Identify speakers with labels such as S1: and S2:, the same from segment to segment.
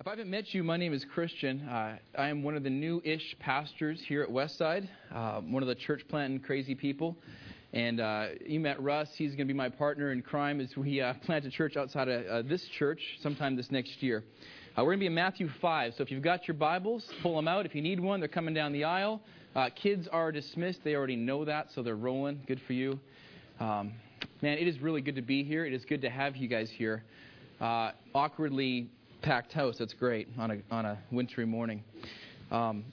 S1: If I haven't met you, my name is Christian. I am one of the new-ish pastors here at Westside, one of the church planting crazy people. And you met Russ. He's going to be my partner in crime as we plant a church outside of this church sometime this next year. We're going to be in Matthew 5. So if you've got your Bibles, pull them out. If you need one, they're coming down the aisle. Kids are dismissed. They already know that, so they're rolling. Good for you. Man, it is really good to be here. It is good to have you guys here. Awkwardly packed house. That's great on a wintry morning. On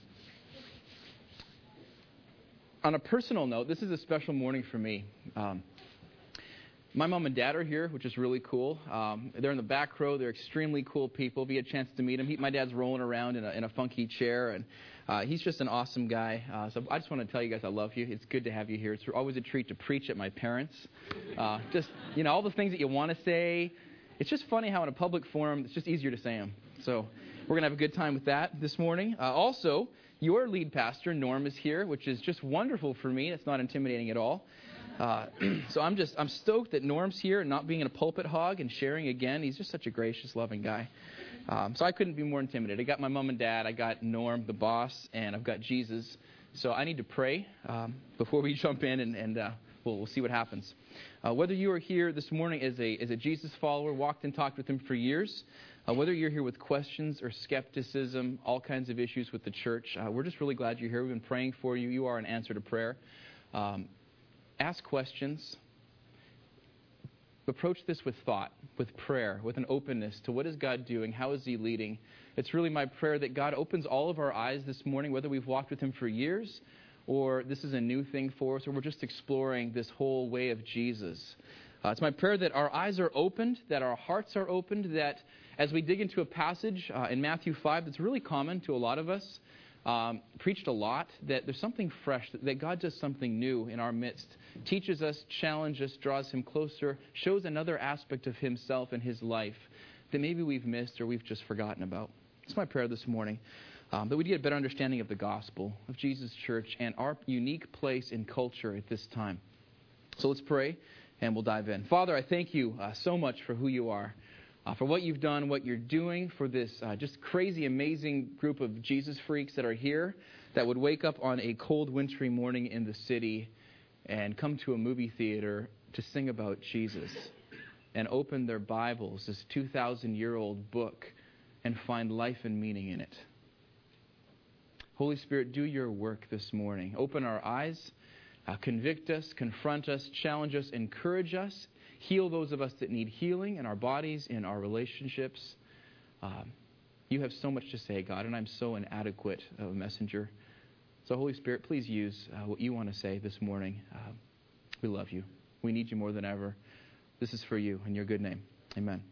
S1: a personal note, this is a special morning for me. My mom and dad are here, which is really cool. They're in the back row. They're extremely cool people. If you get a chance to meet them, my dad's rolling around in a funky chair, and he's just an awesome guy. So I just want to tell you guys I love you. It's good to have you here. It's always a treat to preach at my parents'. Just, all the things that you want to say. It's just funny how in a public forum, it's just easier to say them. So we're going to have a good time with that this morning. Also, your lead pastor, Norm, is here, which is just wonderful for me. It's not intimidating at all. So I'm stoked that Norm's here and not being a pulpit hog and sharing again. He's just such a gracious, loving guy. So I couldn't be more intimidated. I got my mom and dad, I got Norm, the boss, and I've got Jesus. So I need to pray before we jump in and we'll see what happens. Whether you are here this morning as a Jesus follower, walked and talked with him for years, whether you're here with questions or skepticism, all kinds of issues with the church, we're just really glad you're here. We've been praying for you. You are an answer to prayer. Ask questions. Approach this with thought, with prayer, with an openness to what is God doing, how is He leading. It's really my prayer that God opens all of our eyes this morning, whether we've walked with Him for years or this is a new thing for us, or we're just exploring this whole way of Jesus. It's my prayer that our eyes are opened, that our hearts are opened, that as we dig into a passage in Matthew 5 that's really common to a lot of us, preached a lot, that there's something fresh, that God does something new in our midst, teaches us, challenges us, draws Him closer, shows another aspect of Himself and His life that maybe we've missed or we've just forgotten about. It's my prayer this morning. That we get a better understanding of the gospel, of Jesus' church, and our unique place in culture at this time. So let's pray, and we'll dive in. Father, I thank you so much for who you are, for what you've done, what you're doing, for this just crazy, amazing group of Jesus freaks that are here, that would wake up on a cold, wintry morning in the city and come to a movie theater to sing about Jesus and open their Bibles, this 2,000-year-old book, and find life and meaning in it. Holy Spirit, do your work this morning. Open our eyes, convict us, confront us, challenge us, encourage us, heal those of us that need healing in our bodies, in our relationships. You have so much to say, God, and I'm so inadequate of a messenger. So Holy Spirit, please use what you want to say this morning. We love you. We need you more than ever. This is for you in your good name. Amen.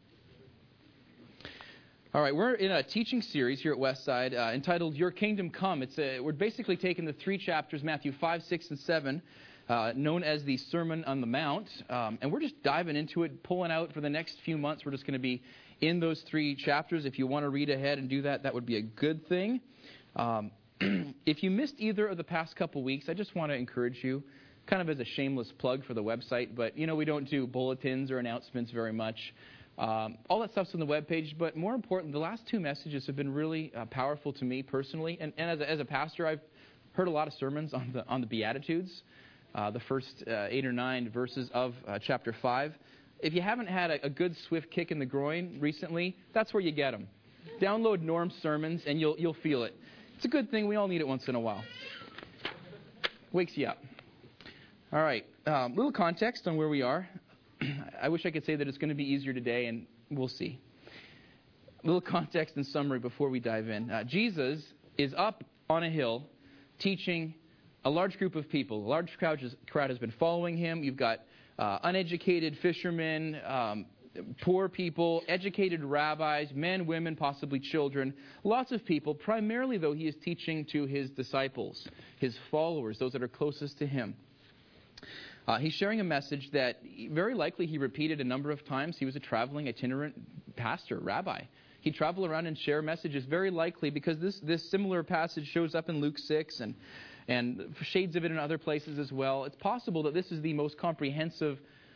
S1: All right, we're in a teaching series here at Westside entitled Your Kingdom Come. We're basically taking the three chapters, Matthew 5, 6, and 7, known as the Sermon on the Mount, and we're just diving into it, pulling out for the next few months. We're just going to be in those three chapters. If you want to read ahead and do that, that would be a good thing. If you missed either of the past couple weeks, I just want to encourage you, kind of as a shameless plug for the website, but we don't do bulletins or announcements very much. All that stuff's on the webpage, but more important, the last two messages have been really powerful to me personally. And as a pastor, I've heard a lot of sermons on the Beatitudes, the first 8 or 9 verses of chapter 5. If you haven't had a good swift kick in the groin recently, that's where you get them. Download Norm's sermons and you'll feel it. It's a good thing. We all need it once in a while. Wakes you up. All right, little context on where we are. I wish I could say that it's going to be easier today, and we'll see. A little context and summary before we dive in. Jesus is up on a hill teaching a large group of people. A large crowd has been following him. You've got uneducated fishermen, poor people, educated rabbis, men, women, possibly children. Lots of people. Primarily, though, he is teaching to his disciples, his followers, those that are closest to him. He's sharing a message that very likely he repeated a number of times. He was a traveling itinerant pastor, rabbi. He'd travel around and share messages, very likely, because this similar passage shows up in Luke 6 and shades of it in other places as well. It's possible that this is the most comprehensive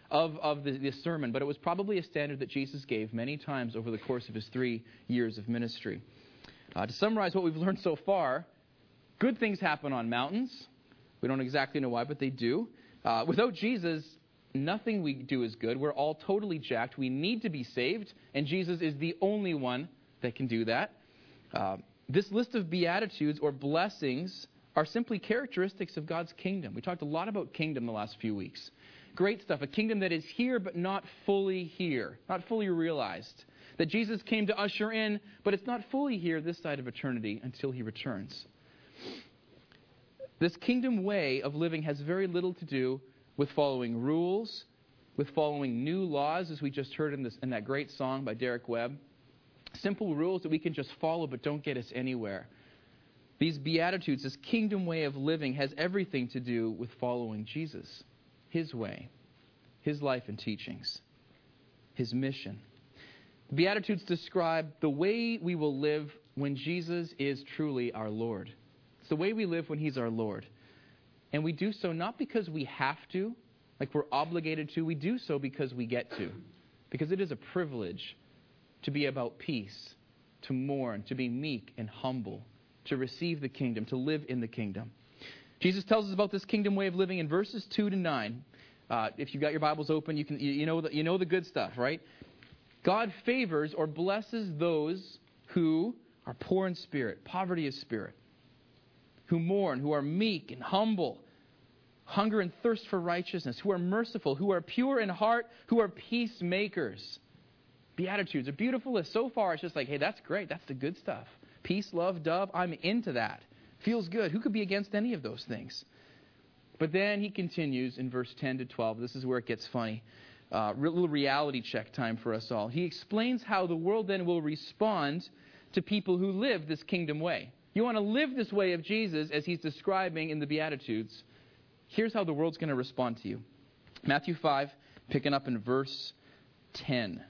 S1: of the sermon, but it was probably a standard that Jesus gave many times over the course of his 3 years of ministry. To summarize what we've learned so far, good things happen on mountains. We don't exactly know why, but they do. Without Jesus, nothing we do is good. We're all totally jacked. We need to be saved, and Jesus is the only one that can do that. This list of beatitudes or blessings are simply characteristics of God's kingdom. We talked a lot about kingdom the last few weeks. Great stuff. A kingdom that is here but not fully here, not fully realized. That Jesus came to usher in, but it's not fully here this side of eternity until he returns. This kingdom way of living has very little to do with following rules, with following new laws, as we just heard in that great song by Derek Webb. Simple rules that we can just follow but don't get us anywhere. These Beatitudes, this kingdom way of living, has everything to do with following Jesus, his way, his life and teachings, his mission. The Beatitudes describe the way we will live when Jesus is truly our Lord. It's the way we live when he's our Lord. And we do so not because we have to, like we're obligated to. We do so because we get to. Because it is a privilege to be about peace, to mourn, to be meek and humble, to receive the kingdom, to live in the kingdom. Jesus tells us about this kingdom way of living in verses 2 to 9. If you've got your Bibles open, you know the good stuff, right? God favors or blesses those who are poor in spirit, poverty of spirit, who mourn, who are meek and humble, hunger and thirst for righteousness, who are merciful, who are pure in heart, who are peacemakers. Beatitudes, a beautiful list. So far, it's just like, hey, that's great. That's the good stuff. Peace, love, dove, I'm into that. Feels good. Who could be against any of those things? But then he continues in verse 10 to 12. This is where it gets funny. Little reality check time for us all. He explains how the world then will respond to people who live this kingdom way. You want to live this way of Jesus as he's describing in the Beatitudes. Here's how the world's going to respond to you. Matthew 5, picking up in verse 10.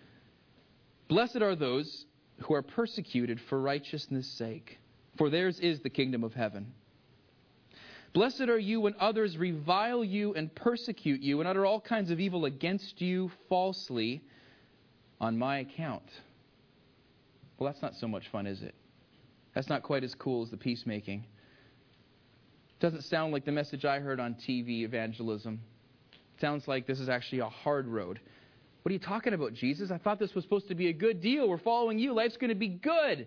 S1: Blessed are those who are persecuted for righteousness' sake, for theirs is the kingdom of heaven. Blessed are you when others revile you and persecute you and utter all kinds of evil against you falsely on my account. Well, that's not so much fun, is it? That's not quite as cool as the peacemaking. Doesn't sound like the message I heard on TV evangelism. Sounds like this is actually a hard road. What are you talking about, Jesus? I thought this was supposed to be a good deal. We're following you. Life's going to be good.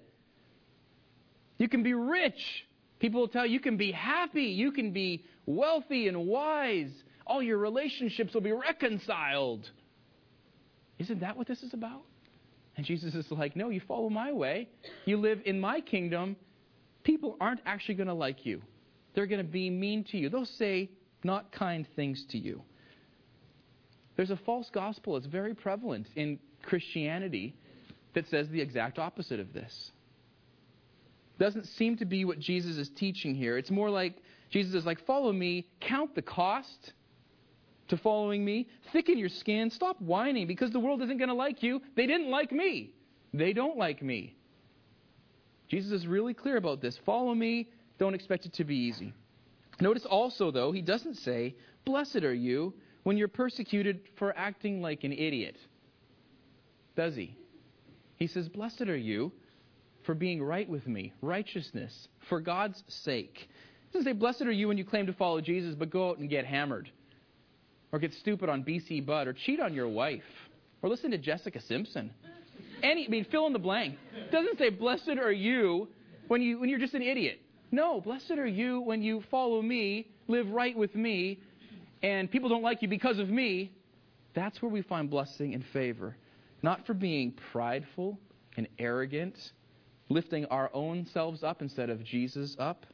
S1: You can be rich. People will tell you can be happy. You can be wealthy and wise. All your relationships will be reconciled. Isn't that what this is about? And Jesus is like, no, you follow my way. You live in my kingdom. People aren't actually going to like you. They're going to be mean to you. They'll say not kind things to you. There's a false gospel that's very prevalent in Christianity that says the exact opposite of this. Doesn't seem to be what Jesus is teaching here. It's more like Jesus is like, follow me, count the cost to following me, thicken your skin, stop whining because the world isn't going to like you. They didn't like me. They don't like me. Jesus is really clear about this. Follow me, don't expect it to be easy. Notice also, though, he doesn't say, blessed are you when you're persecuted for acting like an idiot. Does he? He says, blessed are you for being right with me, righteousness, for God's sake. He doesn't say, blessed are you when you claim to follow Jesus, but go out and get hammered, or get stupid on BC Bud, or cheat on your wife, or listen to Jessica Simpson. Fill in the blank. It doesn't say, blessed are you when you're just an idiot. No, blessed are you when you follow me, live right with me, and people don't like you because of me. That's where we find blessing and favor. Not for being prideful and arrogant, lifting our own selves up instead of Jesus up.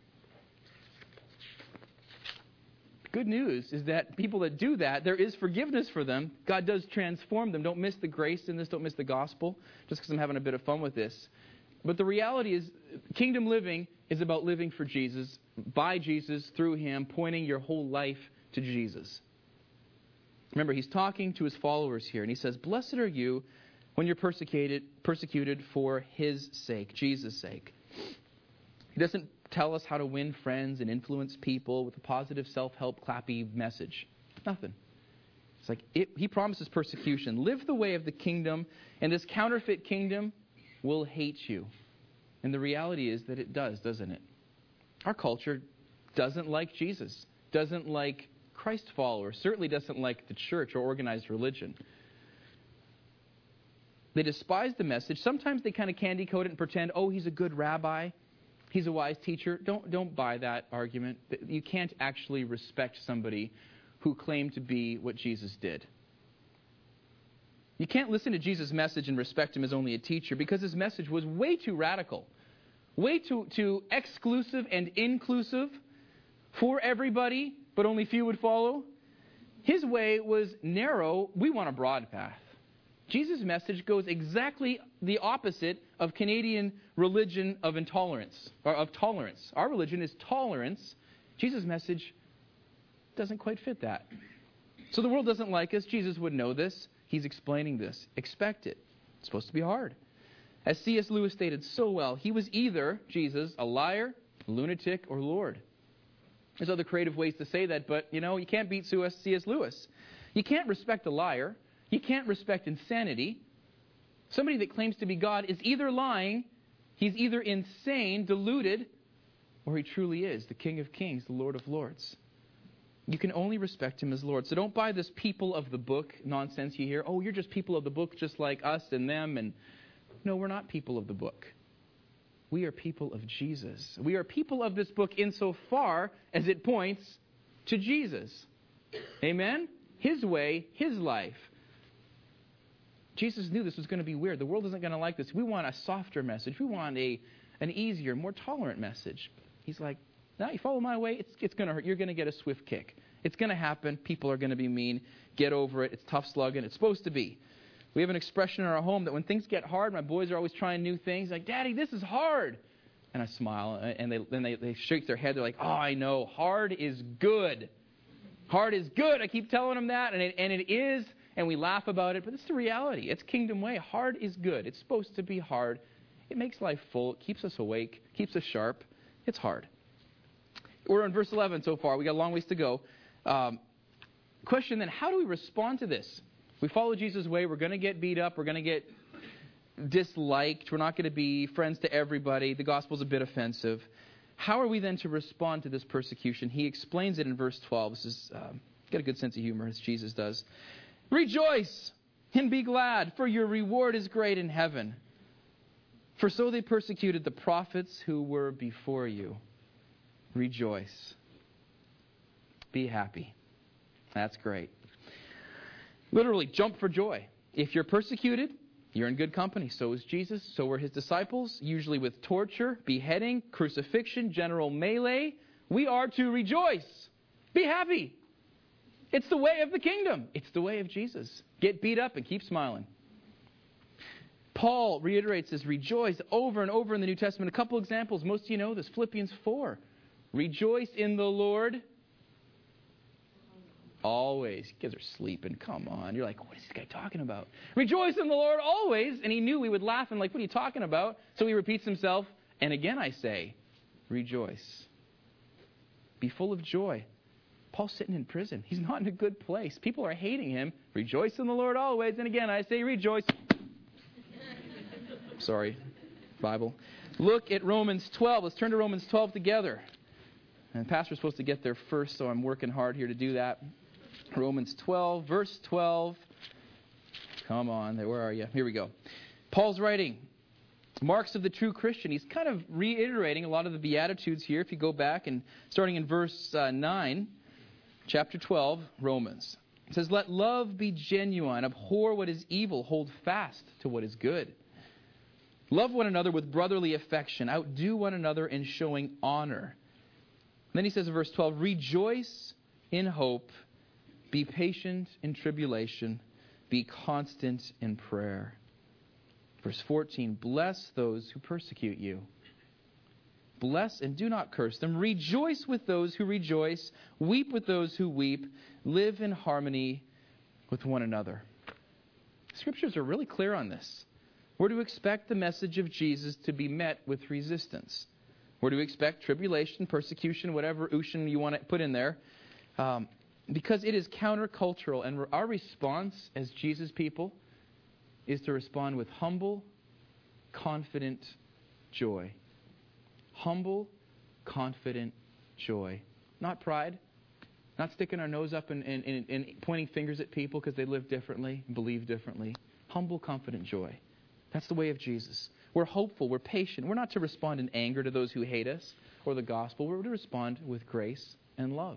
S1: Good news is that people that do that, there is forgiveness for them. God does transform them. Don't miss the grace in this. Don't miss the gospel, just because I'm having a bit of fun with this. But the reality is, kingdom living is about living for Jesus, by Jesus, through him, pointing your whole life to Jesus. Remember, he's talking to his followers here, and he says, blessed are you when you're persecuted for his sake, Jesus' sake. He doesn't tell us how to win friends and influence people with a positive self-help clappy message. Nothing. It's like he promises persecution. Live the way of the kingdom, and this counterfeit kingdom will hate you. And the reality is that it does, doesn't it? Our culture doesn't like Jesus, doesn't like Christ followers, certainly doesn't like the church or organized religion. They despise the message. Sometimes they kind of candy coat it and pretend, oh, he's a good rabbi, he's a wise teacher. Don't buy that argument. You can't actually respect somebody who claimed to be what Jesus did. You can't listen to Jesus' message and respect him as only a teacher, because his message was way too radical, way too exclusive and inclusive for everybody, but only few would follow. His way was narrow. We want a broad path. Jesus' message goes exactly the opposite of Canadian religion of intolerance, or of tolerance. Our religion is tolerance. Jesus' message doesn't quite fit that. So the world doesn't like us. Jesus would know this. He's explaining this. Expect it. It's supposed to be hard. As C.S. Lewis stated so well, he was either, Jesus, a liar, lunatic, or Lord. There's other creative ways to say that, but, you can't beat C.S. Lewis. You can't respect a liar. You can't respect insanity. Somebody that claims to be God is either lying, he's either insane, deluded, or he truly is the King of Kings, the Lord of Lords. You can only respect him as Lord. So don't buy this people of the book nonsense you hear. Oh, you're just people of the book just like us and them. And no, we're not people of the book. We are people of Jesus. We are people of this book insofar as it points to Jesus. Amen? His way, his life. Jesus knew this was going to be weird. The world isn't going to like this. We want a softer message. We want an easier, more tolerant message. He's like, no, you follow my way, it's going to hurt. You're going to get a swift kick. It's going to happen. People are going to be mean. Get over it. It's tough slugging. It's supposed to be. We have an expression in our home that when things get hard, my boys are always trying new things. Like, Daddy, this is hard. And I smile, and they shake their head. They're like, oh, I know. Hard is good. Hard is good. I keep telling them that, and it is, and we laugh about it. But it's the reality. It's kingdom way. Hard is good. It's supposed to be hard. It makes life full. It keeps us awake. Keeps us sharp. It's hard. We're in verse 11 so far. We got a long ways to go. Question then, how do we respond to this? We follow Jesus' way. We're going to get beat up. We're going to get disliked. We're not going to be friends to everybody. The gospel's a bit offensive. How are we then to respond to this persecution? He explains it in verse 12. This is got a good sense of humor, as Jesus does. Rejoice and be glad, for your reward is great in heaven. For so they persecuted the prophets who were before you. Rejoice. Be happy. That's great. Literally, jump for joy. If you're persecuted, you're in good company. So is Jesus. So were his disciples, usually with torture, beheading, crucifixion, general melee. We are to rejoice. Be happy. It's the way of the kingdom. It's the way of Jesus. Get beat up and keep smiling. Paul reiterates this rejoice over and over in the New Testament. A couple examples. Most of you know this. Philippians 4. Rejoice in the Lord always. You guys are sleeping. Come on. You're like, what is this guy talking about? Rejoice in the Lord always. And he knew we would laugh and like, what are you talking about? So he repeats himself. And again I say, rejoice. Be full of joy. Paul's sitting in prison. He's not in a good place. People are hating him. Rejoice in the Lord always. And again I say, rejoice. Sorry, Bible. Look at Romans 12. Let's turn to Romans 12 together. And Pastor's supposed to get there first, so I'm working hard here to do that. Romans 12, verse 12. Come on, where are you? Here we go. Paul's writing, marks of the true Christian. He's kind of reiterating a lot of the Beatitudes here. If you go back and starting in verse 9, chapter 12, Romans. It says, let love be genuine. Abhor what is evil. Hold fast to what is good. Love one another with brotherly affection. Outdo one another in showing honor. And then he says in verse 12, rejoice in hope. Be patient in tribulation. Be constant in prayer. Verse 14, bless those who persecute you. Bless and do not curse them. Rejoice with those who rejoice. Weep with those who weep. Live in harmony with one another. Scriptures are really clear on this. We're to expect the message of Jesus to be met with resistance. We're to expect tribulation, persecution, whatever ocean you want to put in there. because it is countercultural, and our response as Jesus people is to respond with humble, confident joy. Humble, confident joy. Not pride. Not sticking our nose up and pointing fingers at people because they live differently, believe differently. Humble, confident joy. That's the way of Jesus. We're hopeful. We're patient. We're not to respond in anger to those who hate us or the gospel. We're to respond with grace and love.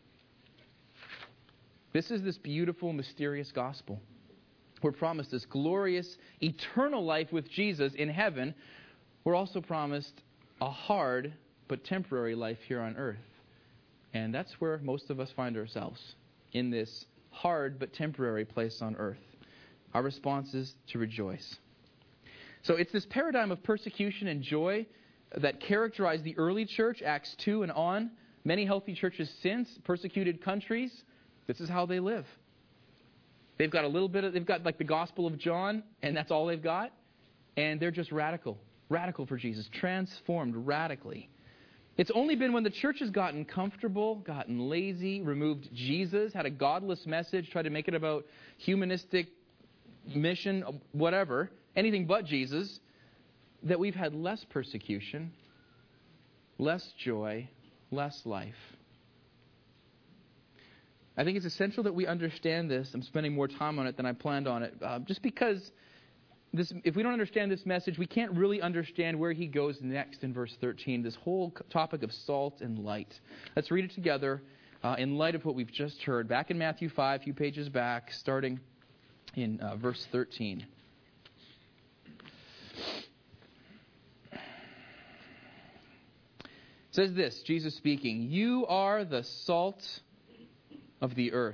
S1: This is this beautiful, mysterious gospel. We're promised this glorious, eternal life with Jesus in heaven. We're also promised a hard but temporary life here on earth. And that's where most of us find ourselves, in this hard but temporary place on earth. Our response is to rejoice. So it's this paradigm of persecution and joy that characterized the early church, Acts 2 and on. Many healthy churches since, persecuted countries, this is how they live. They've got they've got like the Gospel of John, and that's all they've got. And they're just radical for Jesus, transformed radically. It's only been when the church has gotten comfortable, gotten lazy, removed Jesus, had a godless message, tried to make it about humanistic mission, whatever, anything but Jesus, that we've had less persecution, less joy, less life. I think it's essential that we understand this. I'm spending more time on it than I planned on it, just because if we don't understand this message, we can't really understand where he goes next in verse 13, this whole topic of salt and light. Let's read it together in light of what we've just heard. Back in Matthew 5, a few pages back, starting in verse 13. It says this, Jesus speaking, "You are the salt of the earth.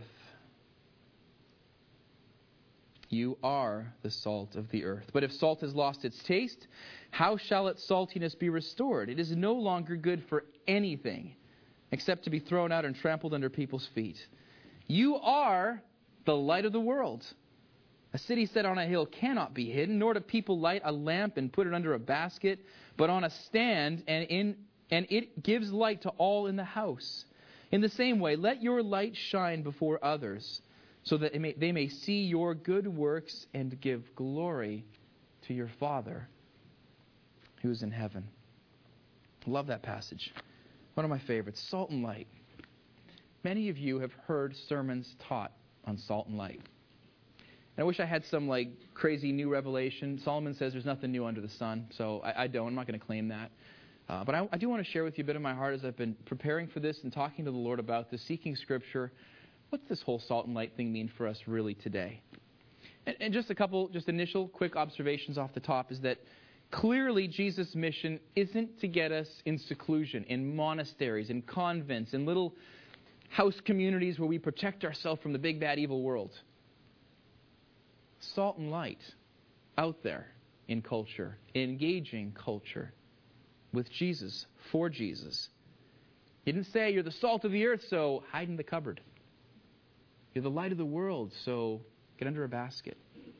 S1: You are the salt of the earth. But if salt has lost its taste, how shall its saltiness be restored? It is no longer good for anything except to be thrown out and trampled under people's feet. You are the light of the world. A city set on a hill cannot be hidden, nor do people light a lamp and put it under a basket, but on a stand, and it gives light to all in the house. In the same way, let your light shine before others, so that they may see your good works and give glory to your Father who is in heaven." I love that passage. One of my favorites, salt and light. Many of you have heard sermons taught on salt and light. And I wish I had some crazy new revelation. Solomon says there's nothing new under the sun, so I don't. I'm not going to claim that. But I do want to share with you a bit of my heart as I've been preparing for this and talking to the Lord about this, seeking Scripture. What's this whole salt and light thing mean for us really today? And just a couple initial quick observations off the top is that clearly Jesus' mission isn't to get us in seclusion, in monasteries, in convents, in little house communities where we protect ourselves from the big, bad, evil world. Salt and light out there in culture, engaging culture with Jesus, for Jesus. He didn't say you're the salt of the earth, so hide in the cupboard. You're the light of the world, so get under a basket.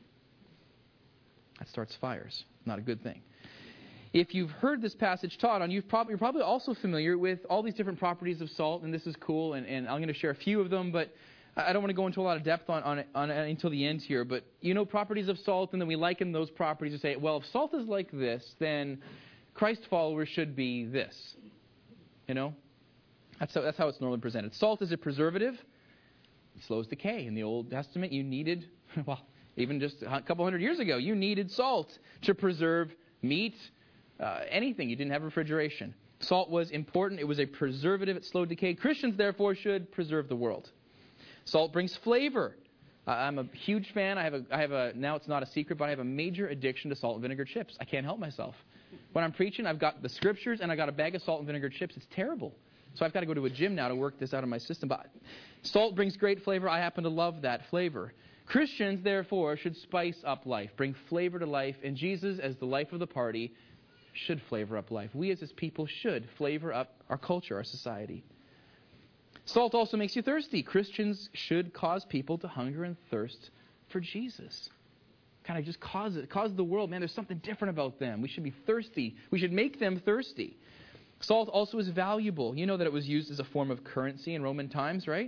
S1: That starts fires. Not a good thing. If you've heard this passage taught on, you're probably also familiar with all these different properties of salt, and this is cool, and I'm going to share a few of them, but I don't want to go into a lot of depth on it until the end here. But you know properties of salt, and then we liken those properties to say, well, if salt is like this, then Christ followers should be this. You know? That's how it's normally presented. Salt is a preservative. It slows decay. In the Old Testament, you needed, even just a couple hundred years ago, you needed salt to preserve meat, anything. You didn't have refrigeration. Salt was important. It was a preservative. It slowed decay. Christians, therefore, should preserve the world. Salt brings flavor. I'm a huge fan. I have a now it's not a secret, but I have a major addiction to salt and vinegar chips. I can't help myself. When I'm preaching, I've got the scriptures and I got a bag of salt and vinegar chips. It's terrible. So I've got to go to a gym now to work this out of my system. But salt brings great flavor. I happen to love that flavor. Christians, therefore, should spice up life, bring flavor to life, and Jesus, as the life of the party, should flavor up life. We as his people should flavor up our culture, our society. Salt also makes you thirsty. Christians should cause people to hunger and thirst for Jesus. Kind of just cause the world, man, there's something different about them. We should be thirsty. We should make them thirsty. Salt also is valuable. You know that it was used as a form of currency in Roman times, right?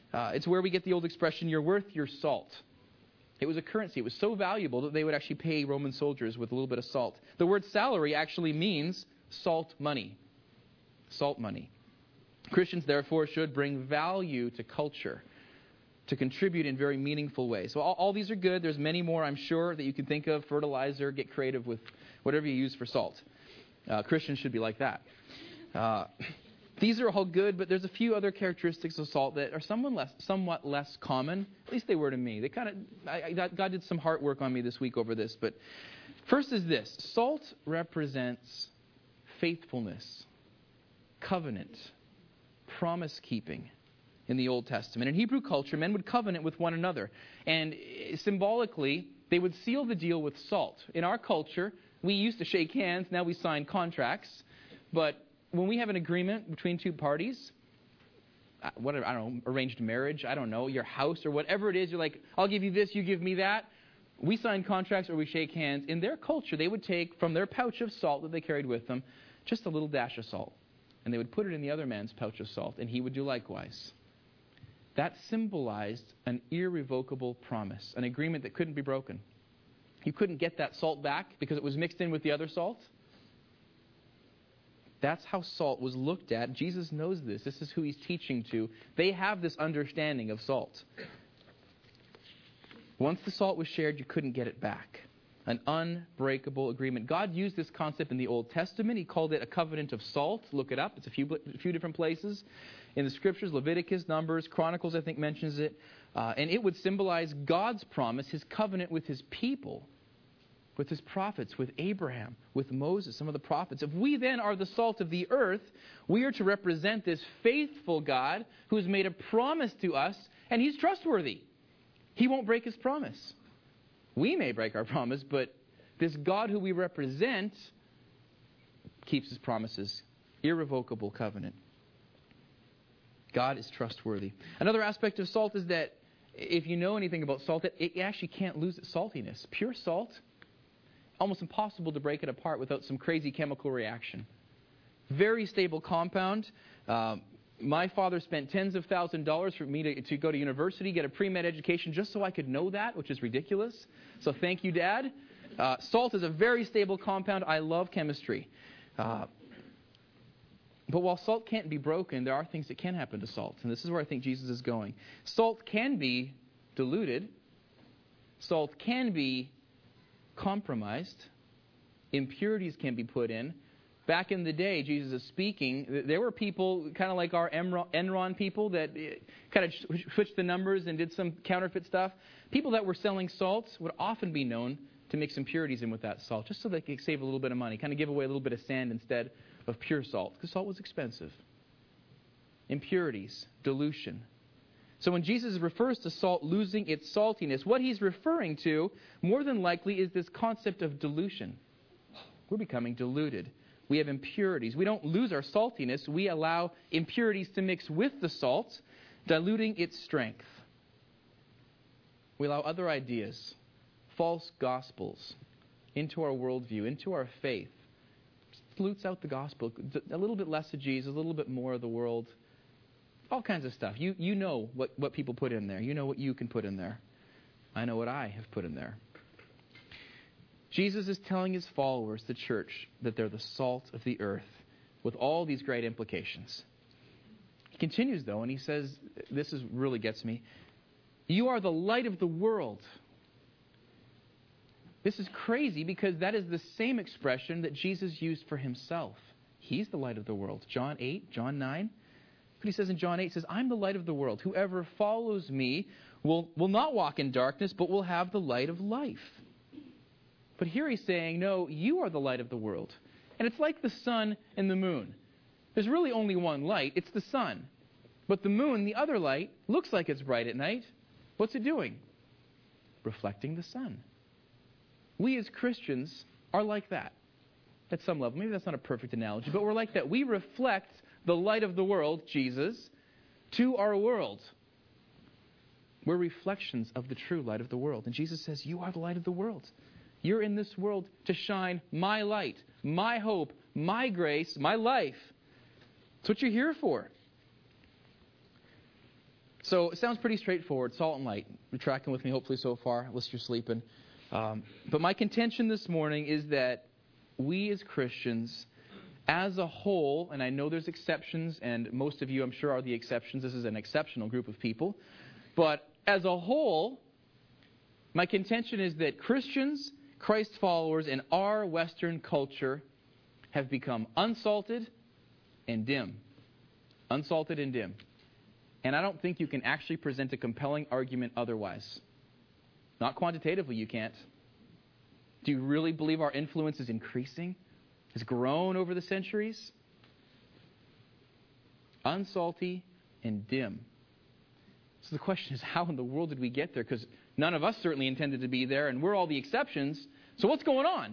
S1: It's where we get the old expression, you're worth your salt. It was a currency. It was so valuable that they would actually pay Roman soldiers with a little bit of salt. The word salary actually means salt money. Salt money. Christians, therefore, should bring value to culture, to contribute in very meaningful ways. So all these are good. There's many more, I'm sure, that you can think of. Fertilizer, get creative with whatever you use for salt. Christians should be like that. These are all good, but there's a few other characteristics of salt that are somewhat less common. At least they were to me. God did some heart work on me this week over this. But first is this. Salt represents faithfulness, covenant, promise-keeping in the Old Testament. In Hebrew culture, men would covenant with one another. And symbolically, they would seal the deal with salt. In our culture, we used to shake hands. Now we sign contracts. But when we have an agreement between two parties, whatever, I don't know, arranged marriage, I don't know, your house or whatever it is, you're like, I'll give you this, you give me that. We sign contracts or we shake hands. In their culture, they would take from their pouch of salt that they carried with them just a little dash of salt. And they would put it in the other man's pouch of salt, and he would do likewise. That symbolized an irrevocable promise, an agreement that couldn't be broken. You couldn't get that salt back because it was mixed in with the other salt. That's how salt was looked at. Jesus knows this. This is who he's teaching to. They have this understanding of salt. Once the salt was shared, you couldn't get it back. An unbreakable agreement. God used this concept in the Old Testament. He called it a covenant of salt. Look it up. It's a few different places in the Scriptures. Leviticus, Numbers, Chronicles, I think, mentions it. And it would symbolize God's promise, his covenant with his people, with his prophets, with Abraham, with Moses, some of the prophets. If we then are the salt of the earth, we are to represent this faithful God who has made a promise to us, and he's trustworthy. He won't break his promise. We may break our promise, but this God who we represent keeps his promises. Irrevocable covenant. God is trustworthy. Another aspect of salt is that if you know anything about salt, it actually can't lose its saltiness. Pure salt, almost impossible to break it apart without some crazy chemical reaction. Very stable compound. My father spent tens of thousands of dollars for me to go to university, get a pre-med education, just so I could know that, which is ridiculous. So thank you, Dad. Salt is a very stable compound. I love chemistry. But while salt can't be broken, there are things that can happen to salt. And this is where I think Jesus is going. Salt can be diluted. Salt can be compromised. Impurities can be put in. Back in the day, Jesus is speaking, there were people kind of like our Enron people that kind of switched the numbers and did some counterfeit stuff. People that were selling salt would often be known to mix impurities in with that salt, just so they could save a little bit of money, kind of give away a little bit of sand instead of pure salt, because salt was expensive. Impurities, dilution. So when Jesus refers to salt losing its saltiness, what he's referring to, more than likely, is this concept of dilution. We're becoming diluted. We have impurities. We don't lose our saltiness. We allow impurities to mix with the salt, diluting its strength. We allow other ideas, false gospels, into our worldview, into our faith. Just dilutes out the gospel. A little bit less of Jesus, a little bit more of the world. All kinds of stuff. You know what people put in there. You know what you can put in there. I know what I have put in there. Jesus is telling his followers, the church, that they're the salt of the earth, with all these great implications. He continues, though, and he says, really gets me, you are the light of the world. This is crazy because that is the same expression that Jesus used for himself. He's the light of the world. John 8, John 9. What he says in John 8, he says, I'm the light of the world. Whoever follows me will not walk in darkness, but will have the light of life. But here he's saying, no, you are the light of the world. And it's like the sun and the moon. There's really only one light. It's the sun. But the moon, the other light, looks like it's bright at night. What's it doing? Reflecting the sun. We as Christians are like that. At some level. Maybe that's not a perfect analogy, but we're like that. We reflect the light of the world, Jesus, to our world. We're reflections of the true light of the world. And Jesus says, you are the light of the world. You're in this world to shine my light, my hope, my grace, my life. That's what you're here for. So it sounds pretty straightforward, salt and light. You're tracking with me hopefully so far, unless you're sleeping. But my contention this morning is that we as Christians, as a whole, and I know there's exceptions, and most of you I'm sure are the exceptions. This is an exceptional group of people. But as a whole, my contention is that Christians, Christ followers in our Western culture have become unsalted and dim. Unsalted and dim. And I don't think you can actually present a compelling argument otherwise. Not quantitatively, you can't. Do you really believe our influence is increasing? Has grown over the centuries? Unsalty and dim. So the question is, how in the world did we get there? Because none of us certainly intended to be there, and we're all the exceptions. So what's going on?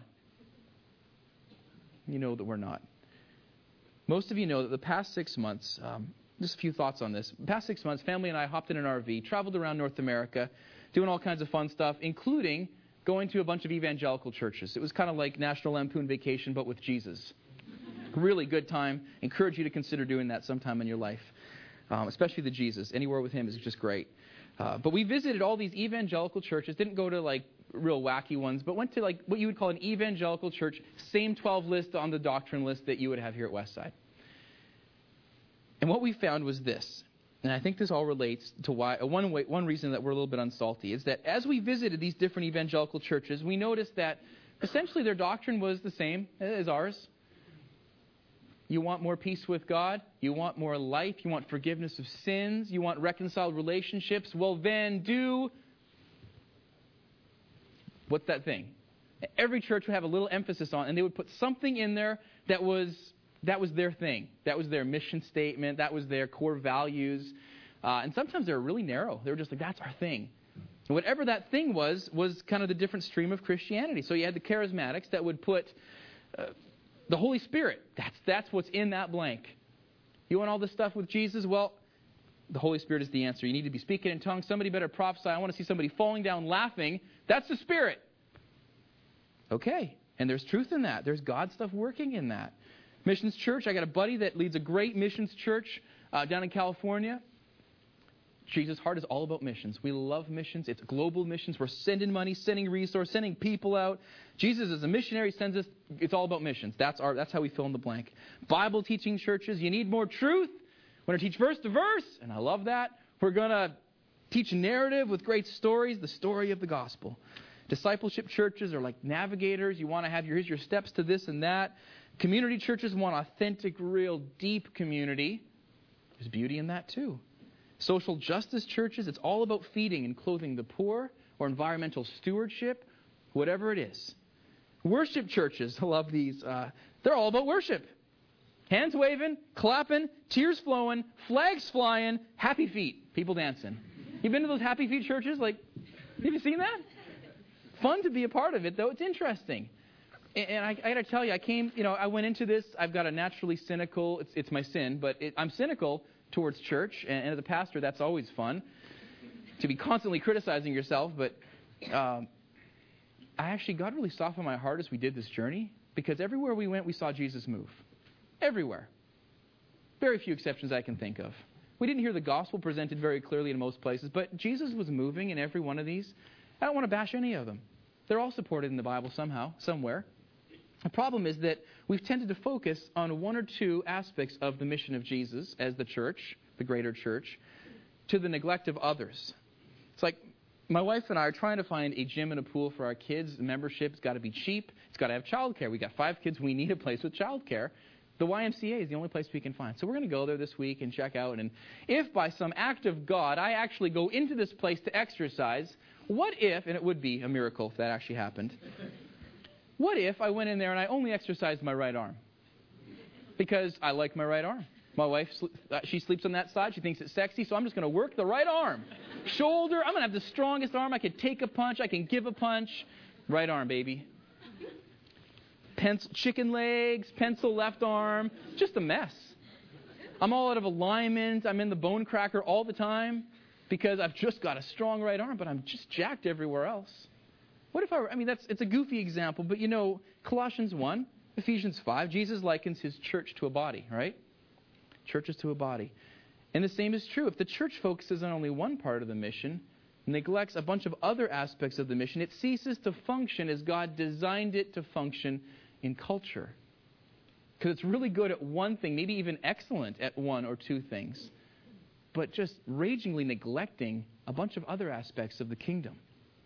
S1: You know that we're not. Most of you know that the past 6 months, just a few thoughts on this. The past 6 months, family and I hopped in an RV, traveled around North America, doing all kinds of fun stuff, including going to a bunch of evangelical churches. It was kind of like National Lampoon Vacation, but with Jesus. Really good time. Encourage you to consider doing that sometime in your life, especially the Jesus. Anywhere with him is just great. But we visited all these evangelical churches, didn't go to like real wacky ones, but went to like what you would call an evangelical church, same 12 list on the doctrine list that you would have here at Westside. And what we found was this, and I think this all relates to why one reason that we're a little bit unsalty is that as we visited these different evangelical churches, we noticed that essentially their doctrine was the same as ours. You want more peace with God? You want more life? You want forgiveness of sins? You want reconciled relationships? Well, then do... What's that thing? Every church would have a little emphasis on, and they would put something in there that was their thing. That was their mission statement. That was their core values. And sometimes they were really narrow. They were just like, that's our thing. And whatever that thing was kind of the different stream of Christianity. So you had the charismatics that would put the Holy Spirit. That's what's in that blank. You want all this stuff with Jesus? Well, the Holy Spirit is the answer. You need to be speaking in tongues. Somebody better prophesy. I want to see somebody falling down laughing. That's the Spirit. Okay. And there's truth in that. There's God stuff working in that. Missions Church. I got a buddy that leads a great missions church down in California. Jesus' heart is all about missions. We love missions. It's global missions. We're sending money, sending resources, sending people out. Jesus is a missionary, sends us. It's all about missions. That's how we fill in the blank. Bible teaching churches. You need more truth. We're going to teach verse to verse, and I love that. We're going to teach narrative with great stories, the story of the gospel. Discipleship churches are like navigators. You want to have here's your steps to this and that. Community churches want authentic, real, deep community. There's beauty in that too. Social justice churches, it's all about feeding and clothing the poor or environmental stewardship, whatever it is. Worship churches, I love these. They're all about worship. Hands waving, clapping, tears flowing, flags flying, happy feet, people dancing. You been to those happy feet churches? Have you seen that? Fun to be a part of it, though. It's interesting. And I got to tell you, I went into this. I've got a naturally cynical, it's my sin, but I'm cynical towards church. And as a pastor, that's always fun to be constantly criticizing yourself. But God really softened my heart as we did this journey, because everywhere we went, we saw Jesus move. Everywhere. Very few exceptions I can think of. We didn't hear the gospel presented very clearly in most places, but Jesus was moving in every one of these. I don't want to bash any of them. They're all supported in the Bible somehow, somewhere. The problem is that we've tended to focus on one or two aspects of the mission of Jesus as the church, the greater church, to the neglect of others. It's like my wife and I are trying to find a gym and a pool for our kids. The membership's got to be cheap. It's got to have childcare. We got 5 kids. We need a place with childcare. The YMCA is the only place we can find. So we're going to go there this week and check out. And if by some act of God I actually go into this place to exercise, what if, and it would be a miracle if that actually happened, what if I went in there and I only exercised my right arm? Because I like my right arm. My wife, she sleeps on that side. She thinks it's sexy, so I'm just going to work the right arm. Shoulder, I'm going to have the strongest arm. I can take a punch. I can give a punch. Right arm, baby. Chicken legs, pencil left arm. Just a mess. I'm all out of alignment. I'm in the bone cracker all the time because I've just got a strong right arm, but I'm just jacked everywhere else. What if it's a goofy example, but Colossians 1, Ephesians 5, Jesus likens his church to a body, right? Churches to a body. And the same is true. If the church focuses on only one part of the mission, neglects a bunch of other aspects of the mission, it ceases to function as God designed it to function in culture. Because it's really good at one thing, maybe even excellent at one or two things, but just ragingly neglecting a bunch of other aspects of the kingdom.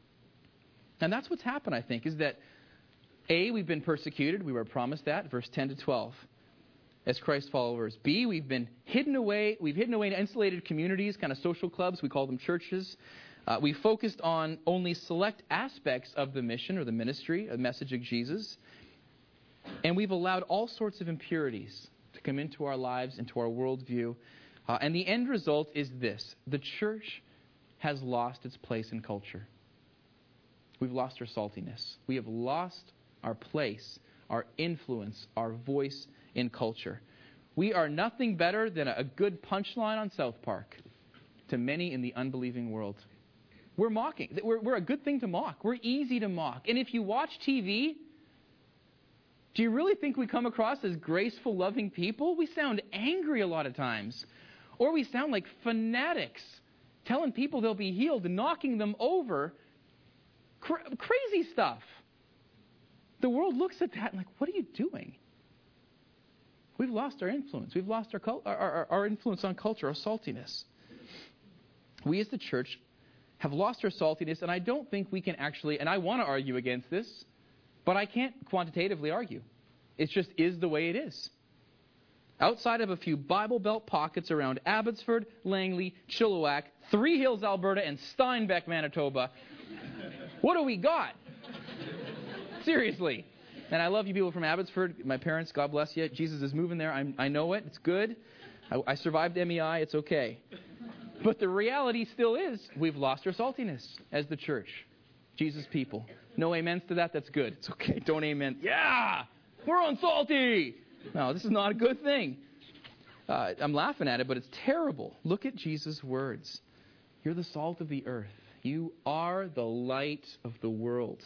S1: And that's what's happened, I think, is that A, we've been persecuted. We were promised that, verse 10 to 12, as Christ followers. B, we've been hidden away. We've hidden away in insulated communities, kind of social clubs. We call them churches. We focused on only select aspects of the mission or the ministry, the message of Jesus. And we've allowed all sorts of impurities to come into our lives, into our worldview. And the end result is this. The church has lost its place in culture. We've lost our saltiness. We have lost our place, our influence, our voice in culture. We are nothing better than a good punchline on South Park to many in the unbelieving world. We're mocking. We're a good thing to mock. We're easy to mock. And if you watch TV, do you really think we come across as graceful, loving people? We sound angry a lot of times. Or we sound like fanatics, telling people they'll be healed and knocking them over. Crazy stuff. The world looks at that and like, what are you doing? We've lost our influence. We've lost our influence on culture, our saltiness. We as the church have lost our saltiness, and I don't think we can actually, and I want to argue against this, but I can't quantitatively argue. It just is the way it is. Outside of a few Bible Belt pockets around Abbotsford, Langley, Chilliwack, Three Hills, Alberta, and Steinbeck, Manitoba, what do we got? Seriously. And I love you people from Abbotsford. My parents, God bless you. Jesus is moving there. I know it. It's good. I survived MEI. It's okay. But the reality still is we've lost our saltiness as the church. Jesus people. No amens to that? That's good. It's okay. Don't amen. Yeah! We're unsalty! No, this is not a good thing. I'm laughing at it, but it's terrible. Look at Jesus' words. You're the salt of the earth. You are the light of the world.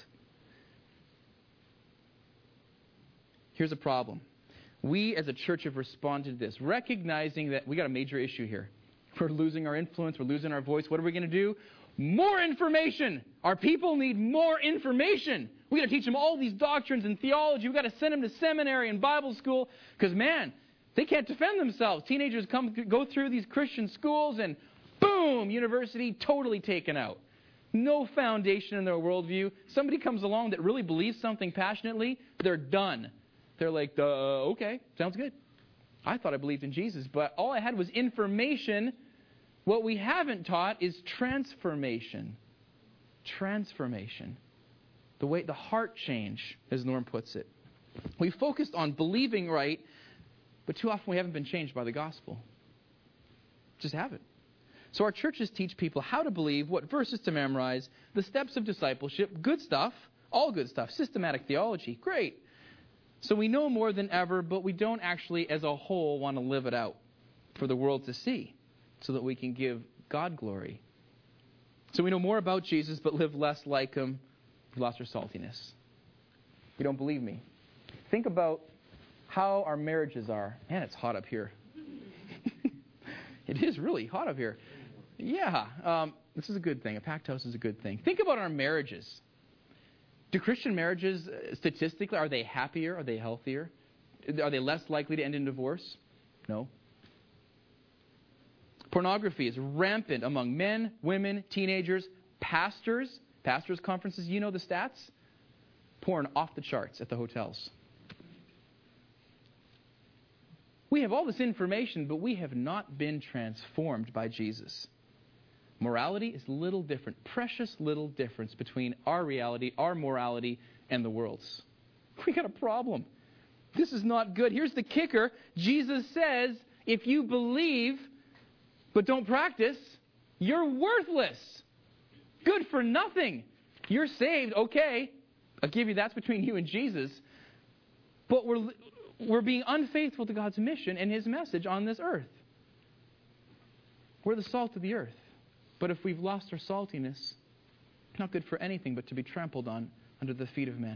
S1: Here's a problem. We as a church have responded to this, recognizing that we got a major issue here. We're losing our influence. We're losing our voice. What are we going to do? More information. Our people need more information. We got to teach them all these doctrines and theology. We got to send them to seminary and Bible school because, man, they can't defend themselves. Teenagers go through these Christian schools and boom, university totally taken out. No foundation in their worldview. Somebody comes along that really believes something passionately, they're done. They're like, okay, sounds good. I thought I believed in Jesus, but all I had was information. What we haven't taught is transformation. Transformation. The heart change, as Norm puts it. We focused on believing right, but too often we haven't been changed by the gospel. Just haven't. So our churches teach people how to believe, what verses to memorize, the steps of discipleship, good stuff, all good stuff, systematic theology, great. So we know more than ever, but we don't actually, as a whole, want to live it out for the world to see so that we can give God glory. So we know more about Jesus, but live less like Him. We've lost our saltiness. You don't believe me? Think about how our marriages are. Man, it's hot up here. It is really hot up here. Yeah, this is a good thing. A packed house is a good thing. Think about our marriages. Do Christian marriages, statistically, are they happier? Are they healthier? Are they less likely to end in divorce? No. Pornography is rampant among men, women, teenagers, pastors. Pastors' conferences, you know the stats? Porn off the charts at the hotels. We have all this information, but we have not been transformed by Jesus. Morality is little different, precious little difference between our reality, our morality, and the world's. We got a problem. This is not good. Here's the kicker. Jesus says, if you believe but don't practice, you're worthless. Good for nothing. You're saved, okay. I'll give you that's between you and Jesus. But we're being unfaithful to God's mission and His message on this earth. We're the salt of the earth. But if we've lost our saltiness, not good for anything but to be trampled on under the feet of men.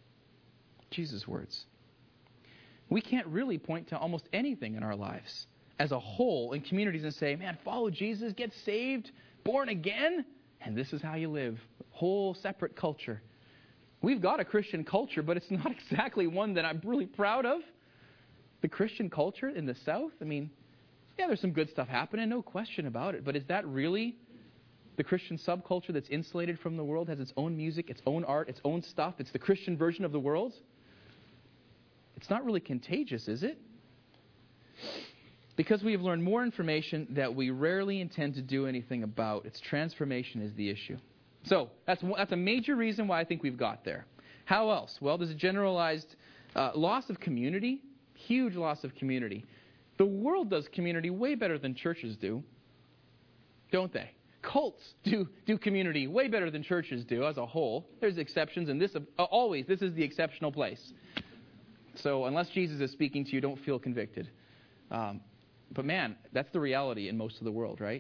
S1: Jesus' words. We can't really point to almost anything in our lives as a whole in communities and say, man, follow Jesus, get saved, born again, and this is how you live. Whole separate culture. We've got a Christian culture, but it's not exactly one that I'm really proud of. The Christian culture in the South, I mean, yeah, there's some good stuff happening, no question about it, but is that really the Christian subculture that's insulated from the world, has its own music, its own art, its own stuff? It's the Christian version of the world? It's not really contagious, is it? Because we have learned more information that we rarely intend to do anything about. Its transformation is the issue. So that's a major reason why I think we've got there. How else? Well, there's a generalized loss of community, huge loss of community. The world does community way better than churches do, don't they? Cults do community way better than churches do as a whole. There's exceptions, and this is the exceptional place. So unless Jesus is speaking to you, don't feel convicted. But man, that's the reality in most of the world, right?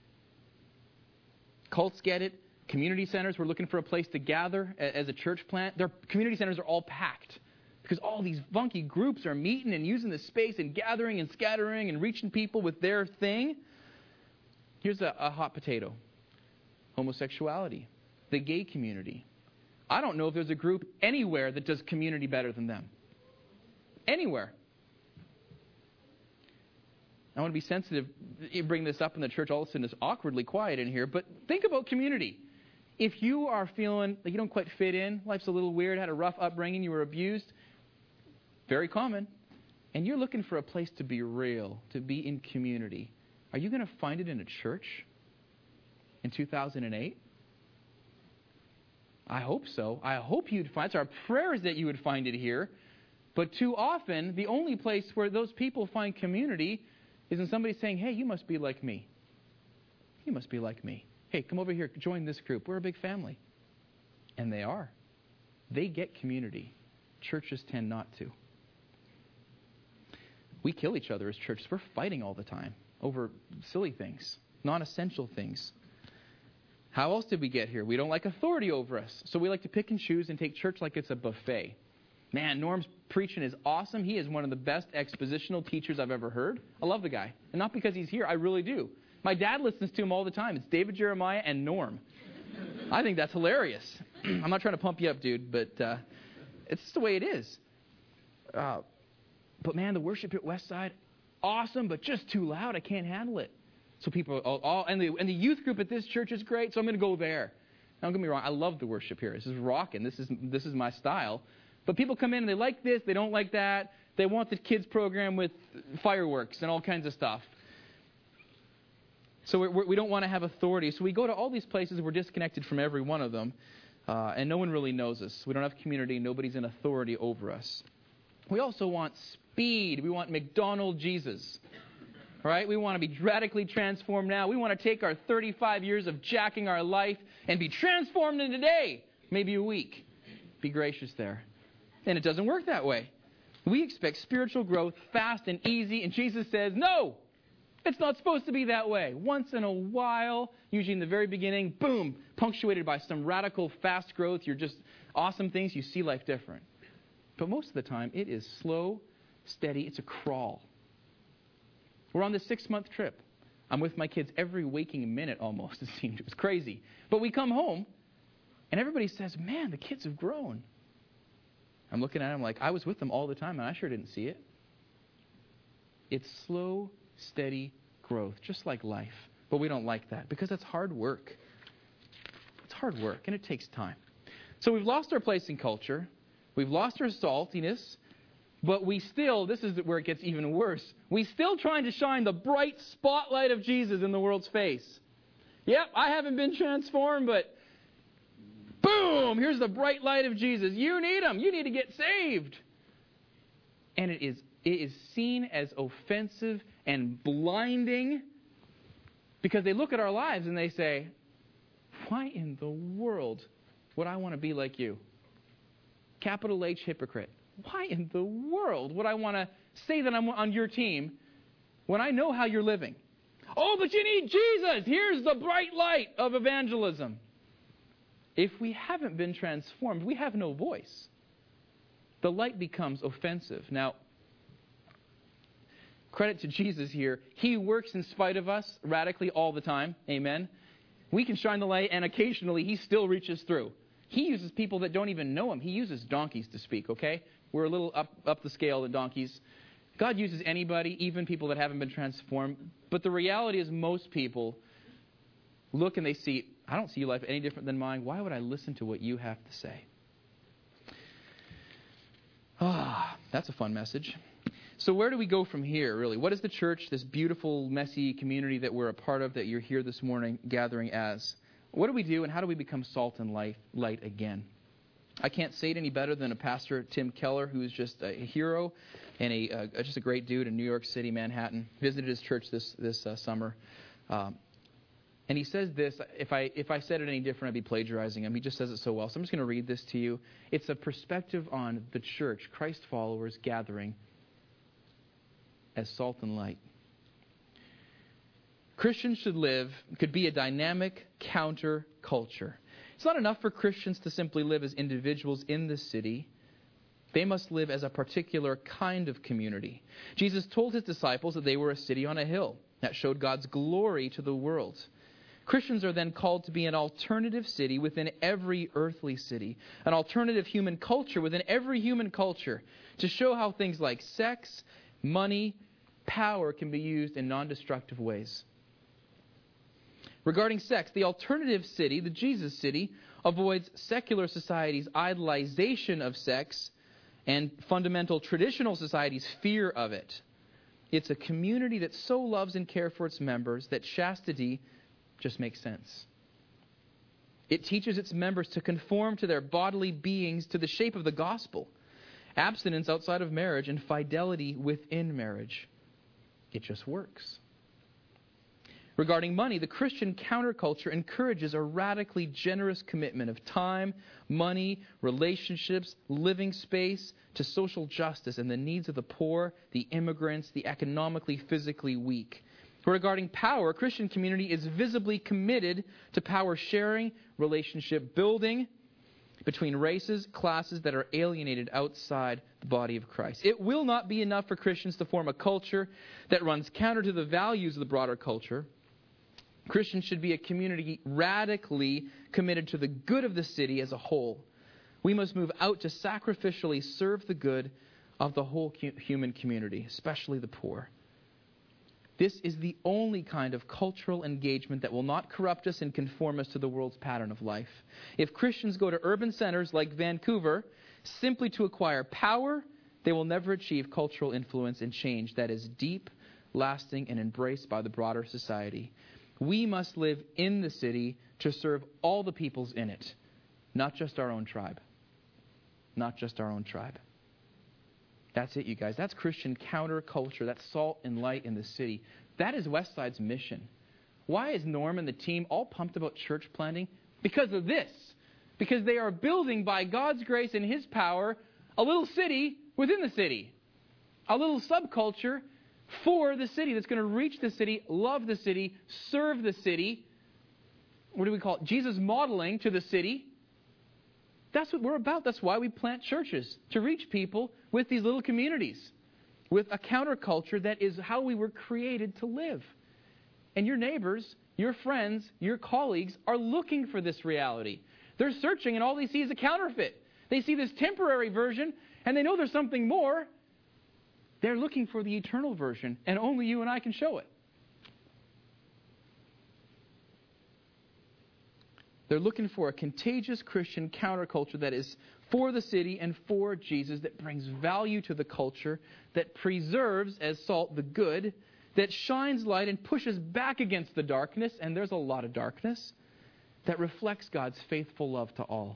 S1: Cults get it. Community centers, we're looking for a place to gather as a church plant. Their community centers are all packed because all these funky groups are meeting and using the space and gathering and scattering and reaching people with their thing. Here's a hot potato. Homosexuality. The gay community. I don't know if there's a group anywhere that does community better than them. Anywhere. I want to be sensitive. You bring this up in the church, all of a sudden it's awkwardly quiet in here. But think about community. If you are feeling like you don't quite fit in, life's a little weird, had a rough upbringing, you were abused, very common, and you're looking for a place to be real, to be in community, are you going to find it in a church in 2008? I hope so. I hope you'd find it. It's our prayers that you would find it here. But too often, the only place where those people find community is in somebody saying, hey, you must be like me. You must be like me. Hey, come over here, join this group. We're a big family. And they are. They get community. Churches tend not to. We kill each other as churches. We're fighting all the time over silly things, non-essential things. How else did we get here? We don't like authority over us. So we like to pick and choose and take church like it's a buffet. Man, Norm's preaching is awesome. He is one of the best expositional teachers I've ever heard. I love the guy. And not because he's here. I really do. My dad listens to him all the time. It's David Jeremiah and Norm. I think that's hilarious. I'm not trying to pump you up, dude, but it's just the way it is. But man, the worship at Westside, awesome, but just too loud. I can't handle it. So people, and the youth group at this church is great, so I'm going to go there. Now, don't get me wrong. I love the worship here. This is rocking. This is my style. But people come in and they like this, they don't like that. They want the kids program with fireworks and all kinds of stuff. So we don't want to have authority. So we go to all these places, we're disconnected from every one of them, and no one really knows us. We don't have community, nobody's in authority over us. We also want speed. We want McDonald Jesus. Right? We want to be radically transformed now. We want to take our 35 years of jacking our life and be transformed in a day, maybe a week. Be gracious there. And it doesn't work that way. We expect spiritual growth fast and easy, and Jesus says, no, it's not supposed to be that way. Once in a while, usually in the very beginning, boom, punctuated by some radical fast growth. You're just awesome things. You see life different. But most of the time, it is slow, steady. It's a crawl. We're on this 6-month trip. I'm with my kids every waking minute almost, it seemed. It was crazy. But we come home, and everybody says, man, the kids have grown. I'm looking at them like, I was with them all the time, and I sure didn't see it. It's slow, steady growth, just like life. But we don't like that because it's hard work. It's hard work, and it takes time. So we've lost our place in culture. We've lost our saltiness. But we still, this is where it gets even worse, we still trying to shine the bright spotlight of Jesus in the world's face. Yep, I haven't been transformed, but boom, here's the bright light of Jesus. You need him. You need to get saved. And it is seen as offensive and blinding because they look at our lives and they say, why in the world would I want to be like you? Capital H, hypocrite. Why in the world would I want to say that I'm on your team when I know how you're living? Oh, but you need Jesus. Here's the bright light of evangelism. If we haven't been transformed, we have no voice. The light becomes offensive. Now, Credit to Jesus here. He works in spite of us radically all the time. Amen. We can shine the light, and occasionally He still reaches through. He uses people that don't even know Him. He uses donkeys to speak, okay? We're a little up the scale than donkeys. God uses anybody, even people that haven't been transformed. But the reality is most people look and they see, I don't see your life any different than mine. Why would I listen to what you have to say? That's a fun message. So where do we go from here, really? What is the church, this beautiful, messy community that we're a part of, that you're here this morning gathering as? What do we do, and how do we become salt and light again? I can't say it any better than a pastor, Tim Keller, who is just a hero and just a great dude in New York City, Manhattan. Visited his church this summer. And he says this, if I said it any different, I'd be plagiarizing him. He just says it so well. So I'm just going to read this to you. It's a perspective on the church, Christ followers gathering as salt and light. Christians could be a dynamic counter-culture. It's not enough for Christians to simply live as individuals in the city. They must live as a particular kind of community. Jesus told His disciples that they were a city on a hill that showed God's glory to the world. Christians are then called to be an alternative city within every earthly city, an alternative human culture within every human culture, to show how things like sex, money, power can be used in non-destructive ways. Regarding sex, the alternative city, the Jesus city, avoids secular society's idolization of sex and fundamental traditional society's fear of it. It's a community that so loves and cares for its members that chastity just makes sense. It teaches its members to conform to their bodily beings to the shape of the gospel, abstinence outside of marriage, and fidelity within marriage. It just works. Regarding money, the Christian counterculture encourages a radically generous commitment of time, money, relationships, living space to social justice and the needs of the poor, the immigrants, the economically, physically weak. Regarding power, a Christian community is visibly committed to power sharing, relationship building between races, classes that are alienated outside the body of Christ. It will not be enough for Christians to form a culture that runs counter to the values of the broader culture. Christians should be a community radically committed to the good of the city as a whole. We must move out to sacrificially serve the good of the whole human community, especially the poor. This is the only kind of cultural engagement that will not corrupt us and conform us to the world's pattern of life. If Christians go to urban centers like Vancouver simply to acquire power, they will never achieve cultural influence and change that is deep, lasting, and embraced by the broader society. We must live in the city to serve all the peoples in it, not just our own tribe. Not just our own tribe. That's it, you guys. That's Christian counterculture. That's salt and light in the city. That is Westside's mission. Why is Norm and the team all pumped about church planting? Because of this. Because they are building, by God's grace and His power, a little city within the city. A little subculture for the city that's going to reach the city, love the city, serve the city. What do we call it? Jesus modeling to the city. That's what we're about. That's why we plant churches, to reach people with these little communities, with a counterculture that is how we were created to live. And your neighbors, your friends, your colleagues are looking for this reality. They're searching, and all they see is a counterfeit. They see this temporary version, and they know there's something more. They're looking for the eternal version, and only you and I can show it. They're looking for a contagious Christian counterculture that is for the city and for Jesus, that brings value to the culture, that preserves as salt the good, that shines light and pushes back against the darkness, and there's a lot of darkness, that reflects God's faithful love to all.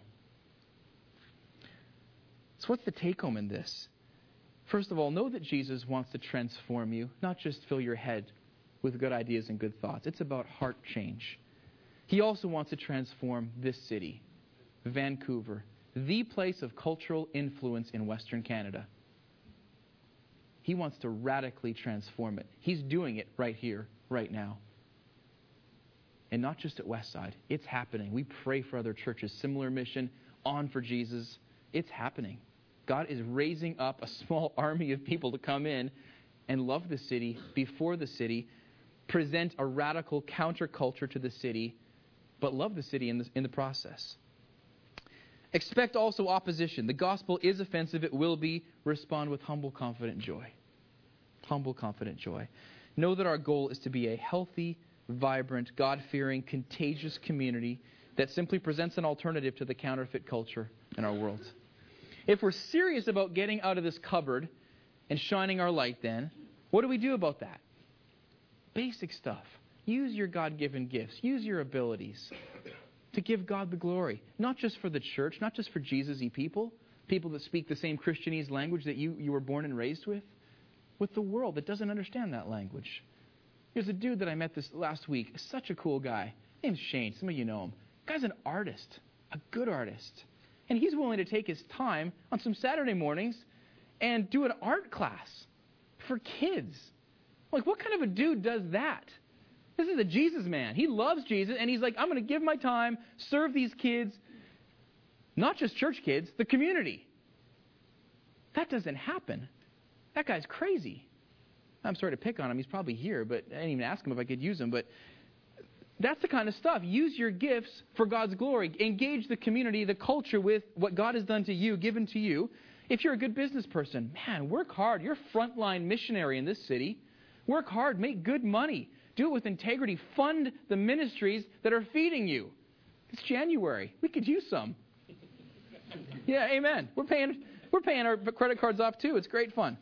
S1: So what's the take-home in this? First of all, know that Jesus wants to transform you, not just fill your head with good ideas and good thoughts. It's about heart change. He also wants to transform this city, Vancouver, the place of cultural influence in Western Canada. He wants to radically transform it. He's doing it right here, right now. And not just at Westside. It's happening. We pray for other churches, similar mission, on for Jesus. It's happening. God is raising up a small army of people to come in and love the city before the city, present a radical counterculture to the city, but love the city in the process. Expect also opposition. The gospel is offensive. It will be. Respond with humble, confident joy. Humble, confident joy. Know that our goal is to be a healthy, vibrant, God-fearing, contagious community that simply presents an alternative to the counterfeit culture in our world. If we're serious about getting out of this cupboard and shining our light, then what do we do about that? Basic stuff. Use your God-given gifts. Use your abilities to give God the glory. Not just for the church, not just for Jesus-y people that speak the same Christianese language that you were born and raised with the world that doesn't understand that language. There's a dude that I met this last week, such a cool guy. His name's Shane. Some of you know him. The guy's an artist, a good artist. And he's willing to take his time on some Saturday mornings and do an art class for kids. Like, what kind of a dude does that? This is a Jesus man. He loves Jesus, and he's like, I'm going to give my time, serve these kids, not just church kids, the community. That doesn't happen. That guy's crazy. I'm sorry to pick on him. He's probably here, but I didn't even ask him if I could use him. But that's the kind of stuff. Use your gifts for God's glory. Engage the community, the culture with what God has done to you, given to you. If you're a good business person, man, work hard. You're a frontline missionary in this city. Work hard. Make good money. Do it with integrity. Fund the ministries that are feeding you. It's January. We could use some. Yeah, amen. We're paying our credit cards off too. It's great fun.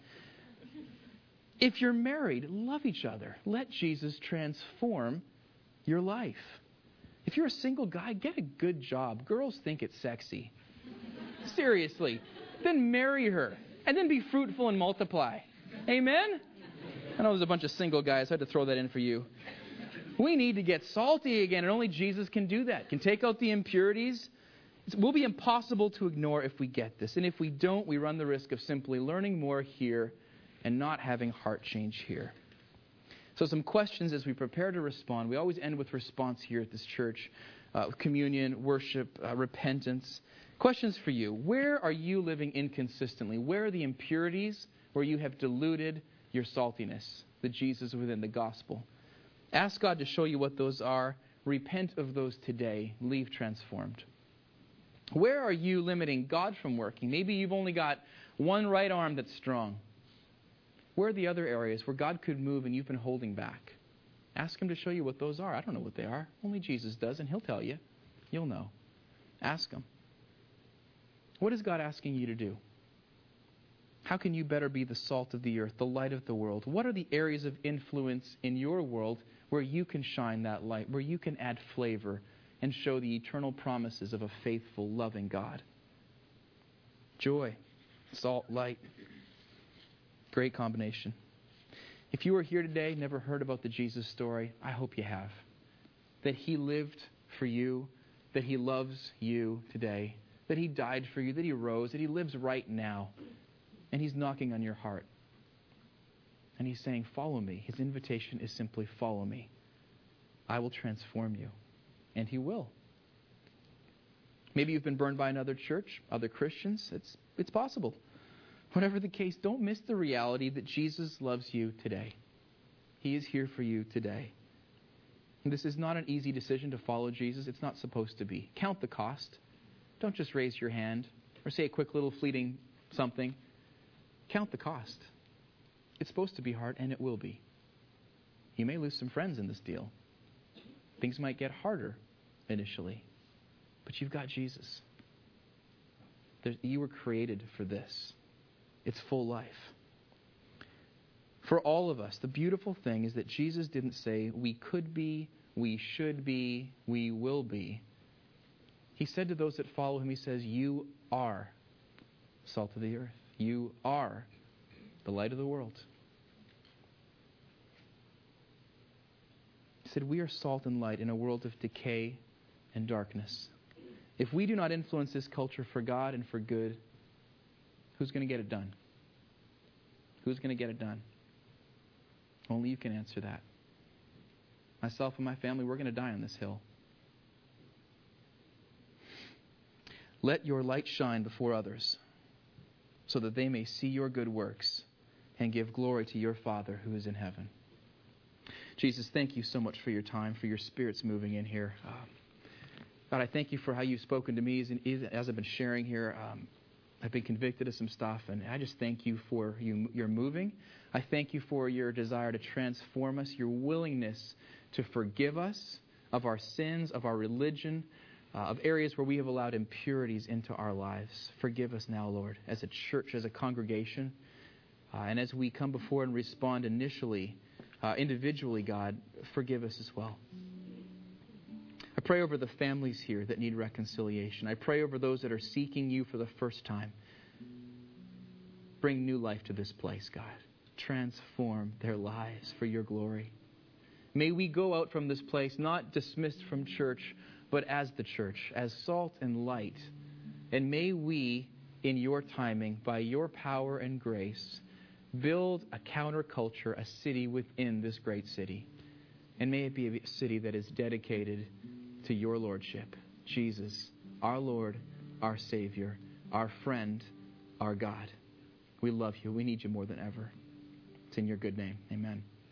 S1: If you're married, love each other. Let Jesus transform your life. If you're a single guy, get a good job. Girls think it's sexy. Seriously. Then marry her. And then be fruitful and multiply. Amen? I know there's a bunch of single guys. I had to throw that in for you. We need to get salty again, and only Jesus can do that. Can take out the impurities. It will be impossible to ignore if we get this. And if we don't, we run the risk of simply learning more here and not having heart change here. So some questions as we prepare to respond. We always end with response here at this church. Communion, worship, repentance. Questions for you. Where are you living inconsistently? Where are the impurities where you have diluted your saltiness, the Jesus within the gospel? Ask God to show you what those are. Repent of those today. Leave transformed. Where are you limiting God from working? Maybe you've only got one right arm that's strong. Where are the other areas where God could move and you've been holding back? Ask Him to show you what those are. I don't know what they are. Only Jesus does, and He'll tell you. You'll know. Ask Him. What is God asking you to do? How can you better be the salt of the earth, the light of the world? What are the areas of influence in your world where you can shine that light, where you can add flavor and show the eternal promises of a faithful, loving God? Joy, salt, light. Great combination. If you are here today, never heard about the Jesus story, I hope you have. That He lived for you, that He loves you today, that He died for you, that He rose, that He lives right now. And He's knocking on your heart. And He's saying, follow me. His invitation is simply, follow me. I will transform you. And He will. Maybe you've been burned by another church, other Christians. It's possible. Whatever the case, don't miss the reality that Jesus loves you today. He is here for you today. And this is not an easy decision to follow Jesus. It's not supposed to be. Count the cost. Don't just raise your hand or say a quick little fleeting something. Count the cost. It's supposed to be hard, and it will be. You may lose some friends in this deal. Things might get harder initially. But you've got Jesus. You were created for this. It's full life. For all of us, the beautiful thing is that Jesus didn't say we could be, we should be, we will be. He said to those that follow Him, He says, you are salt of the earth. You are the light of the world. He said, we are salt and light in a world of decay and darkness. If we do not influence this culture for God and for good, who's going to get it done? Who's going to get it done? Only you can answer that. Myself and my family, we're going to die on this hill. Let your light shine before others, so that they may see your good works and give glory to your Father who is in heaven. Jesus, thank you so much for your time, for your Spirit's moving in here. God, I thank you for how you've spoken to me as I've been sharing here. I've been convicted of some stuff, and I just thank you for your moving. I thank you for your desire to transform us, your willingness to forgive us of our sins, of our religion, of areas where we have allowed impurities into our lives. Forgive us now, Lord, as a church, as a congregation. And as we come before and respond initially, individually, God, forgive us as well. I pray over the families here that need reconciliation. I pray over those that are seeking you for the first time. Bring new life to this place, God. Transform their lives for your glory. May we go out from this place not dismissed from church, but as the church, as salt and light. And may we, in your timing, by your power and grace, build a counterculture, a city within this great city. And may it be a city that is dedicated to your lordship. Jesus, our Lord, our Savior, our friend, our God. We love you. We need you more than ever. It's in your good name. Amen.